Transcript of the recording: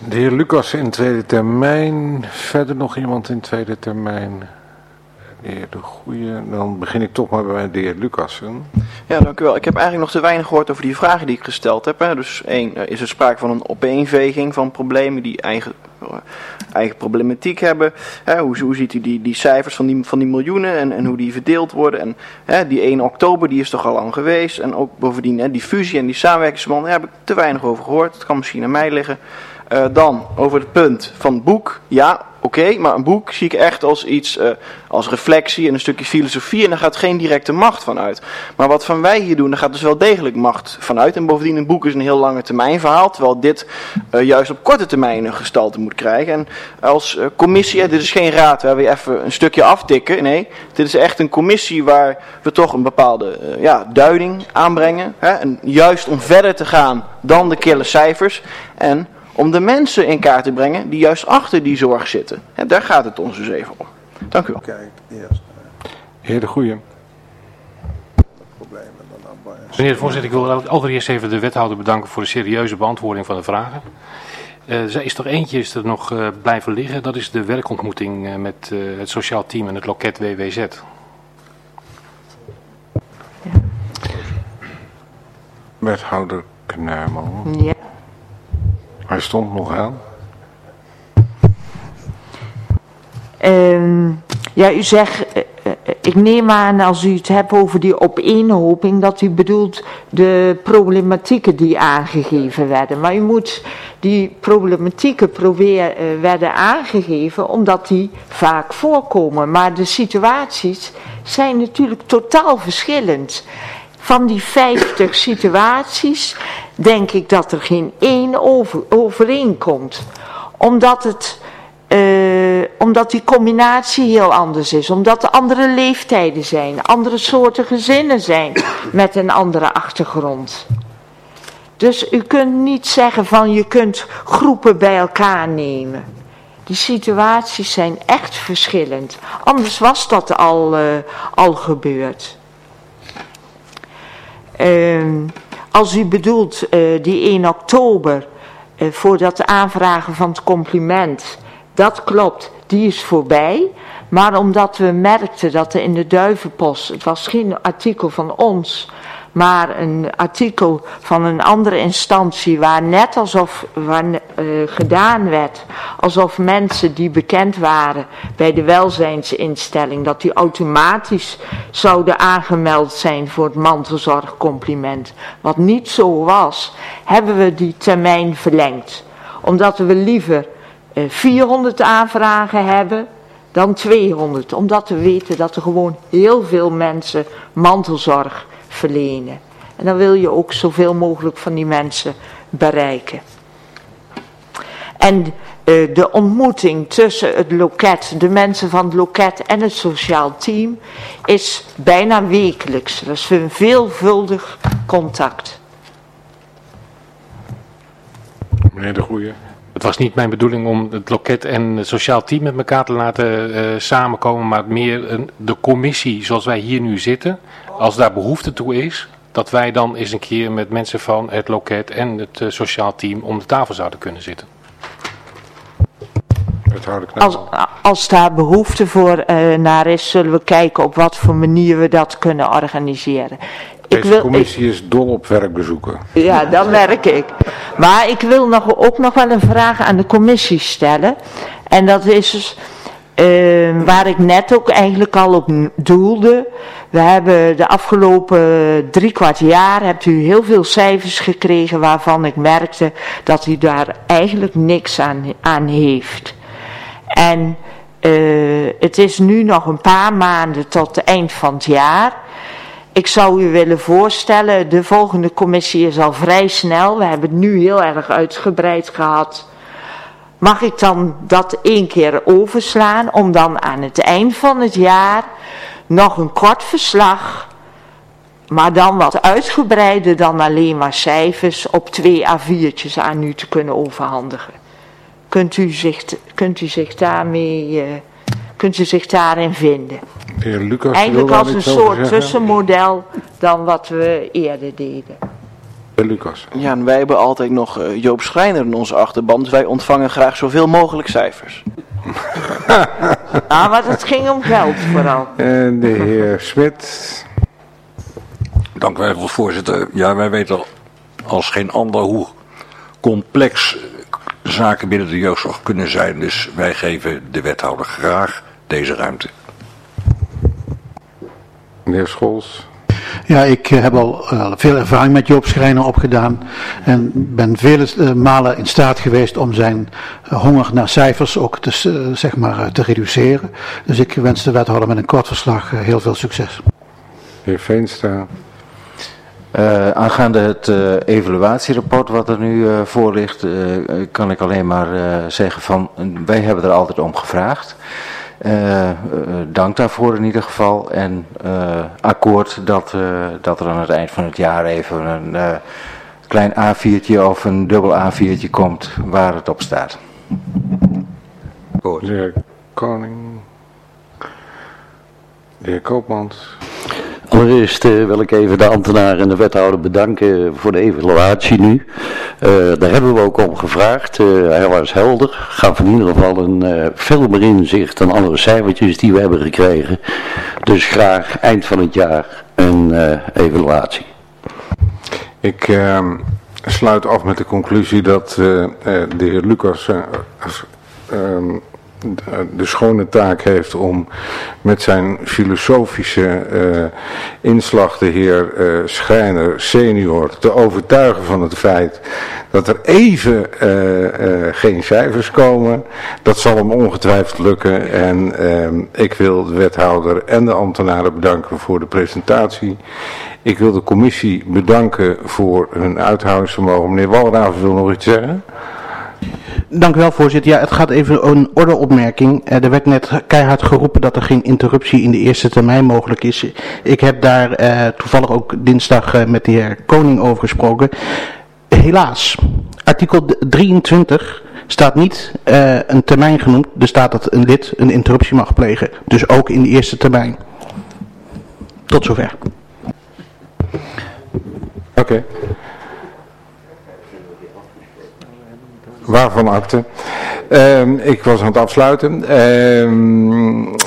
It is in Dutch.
De heer Lucas in tweede termijn. Verder nog iemand in tweede termijn? De heer De Goeie. Dan begin ik toch maar bij de heer Lucassen. Ja, dank u wel. Ik heb eigenlijk nog te weinig gehoord over die vragen die ik gesteld heb. Hè. Dus is er sprake van een opeenveging van problemen die eigen problematiek hebben. Hè. Hoe ziet u die cijfers van die miljoenen en hoe die verdeeld worden. En die 1 oktober die is toch al lang geweest. En ook bovendien die fusie en die samenwerkingsverbanden, daar heb ik te weinig over gehoord. Het kan misschien aan mij liggen. Dan over het punt van het boek. Ja, oké, maar een boek zie ik echt als iets, als reflectie en een stukje filosofie. En daar gaat geen directe macht van uit. Maar wat van wij hier doen, daar gaat dus wel degelijk macht van uit. En bovendien, een boek is een heel lange termijn verhaal. Terwijl dit juist op korte termijn een gestalte moet krijgen. En als commissie, dit is geen raad waar we even een stukje aftikken. Nee, dit is echt een commissie waar we toch een bepaalde duiding aanbrengen. Hè? En juist om verder te gaan dan de kille cijfers. En om de mensen in kaart te brengen die juist achter die zorg zitten. En daar gaat het ons dus even om. Dank u wel. Kijk, eerst. Heer De Goeie. Meneer de voorzitter, ik wil allereerst even de wethouder bedanken voor de serieuze beantwoording van de vragen. Er is toch eentje nog blijven liggen. Dat is de werkontmoeting met het sociaal team en het loket WWZ. Ja. Wethouder Knuijman. Ja. Hij stond nog aan. Ja, u zegt, ik neem aan als u het hebt over die opeenhoping, dat u bedoelt de problematieken die aangegeven werden. Maar u moet die problematieken werden aangegeven omdat die vaak voorkomen. Maar de situaties zijn natuurlijk totaal verschillend. Van die 50 situaties denk ik dat er geen één overeenkomt. Omdat die combinatie heel anders is. Omdat er andere leeftijden zijn. Andere soorten gezinnen zijn. Met een andere achtergrond. Dus u kunt niet zeggen van je kunt groepen bij elkaar nemen. Die situaties zijn echt verschillend. Anders was dat al gebeurd. Als u bedoelt die 1 oktober voordat de aanvragen van het compliment, dat klopt, die is voorbij. Maar omdat we merkten dat er in de Duivenpost, het was geen artikel van ons, maar een artikel van een andere instantie waar net gedaan werd alsof mensen die bekend waren bij de welzijnsinstelling, dat die automatisch zouden aangemeld zijn voor het mantelzorgcompliment. Wat niet zo was, hebben we die termijn verlengd. Omdat we liever 400 aanvragen hebben dan 200. Omdat we weten dat er gewoon heel veel mensen mantelzorg verlenen. En dan wil je ook zoveel mogelijk van die mensen bereiken. En de ontmoeting tussen het loket, de mensen van het loket en het sociaal team is bijna wekelijks. Dat is een veelvuldig contact. Meneer De Goeie. Het was niet mijn bedoeling om het loket en het sociaal team met elkaar te laten samenkomen, maar meer de commissie zoals wij hier nu zitten. Als daar behoefte toe is, dat wij dan eens een keer met mensen van het loket en het sociaal team om de tafel zouden kunnen zitten. Als daar behoefte voor naar is, zullen we kijken op wat voor manier we dat kunnen organiseren. Deze commissie is dol op werkbezoeken. Ja, dat merk ik. Maar ik wil ook nog wel een vraag aan de commissie stellen. En dat is dus, waar ik net ook eigenlijk al op doelde. We hebben de afgelopen 3/4 jaar, hebt u heel veel cijfers gekregen waarvan ik merkte dat u daar eigenlijk niks aan heeft. En het is nu nog een paar maanden tot het eind van het jaar. Ik zou u willen voorstellen, de volgende commissie is al vrij snel. We hebben het nu heel erg uitgebreid gehad. Mag ik dan dat 1 keer overslaan om dan aan het eind van het jaar nog een kort verslag, maar dan wat uitgebreider dan alleen maar cijfers, op 2 A4'tjes aan u te kunnen overhandigen? Kunt u zich daarin vinden? De heer Lucas, eigenlijk als een soort tussenmodel dan wat we eerder deden. Lucas. Ja, en wij hebben altijd nog Joop Schrijner in onze achterban, dus wij ontvangen graag zoveel mogelijk cijfers. Maar het ging om geld vooral. En de heer Smit. Dank u wel, voorzitter. Ja, wij weten als geen ander hoe complex zaken binnen de jeugdzorg kunnen zijn. Dus wij geven de wethouder graag deze ruimte. Meneer Scholz. Ja, ik heb al veel ervaring met Joop Schrijner opgedaan en ben vele malen in staat geweest om zijn honger naar cijfers ook te reduceren. Dus ik wens de wethouder met een kort verslag heel veel succes. Heer Veenstra. Aangaande het evaluatierapport wat er nu voor ligt, kan ik alleen maar zeggen van wij hebben er altijd om gevraagd. Dank daarvoor in ieder geval en akkoord dat er aan het eind van het jaar even een klein A4'tje of een dubbel A4'tje komt waar het op staat. De heer Koning. De heer Koopmans. Allereerst wil ik even de ambtenaar en de wethouder bedanken voor de evaluatie nu. Daar hebben we ook om gevraagd. Hij was helder, gaf in ieder geval een veel meer inzicht dan andere cijfertjes die we hebben gekregen. Dus graag eind van het jaar een evaluatie. Ik sluit af met de conclusie dat de heer Lucas de schone taak heeft om met zijn filosofische inslag de heer Schrijner senior te overtuigen van het feit dat er even geen cijfers komen. Dat zal hem ongetwijfeld lukken en ik wil de wethouder en de ambtenaren bedanken voor de presentatie. Ik wil de commissie bedanken voor hun uithoudingsvermogen. Meneer Walraven wil nog iets zeggen? Dank u wel, voorzitter. Ja, het gaat even een ordeopmerking. Er werd net keihard geroepen dat er geen interruptie in de eerste termijn mogelijk is. Ik heb daar toevallig ook dinsdag met de heer Koning over gesproken. Helaas, artikel 23 staat niet een termijn genoemd. Er staat dat een lid een interruptie mag plegen. Dus ook in de eerste termijn. Tot zover. Oké. Waarvan akte. Ik was aan het afsluiten.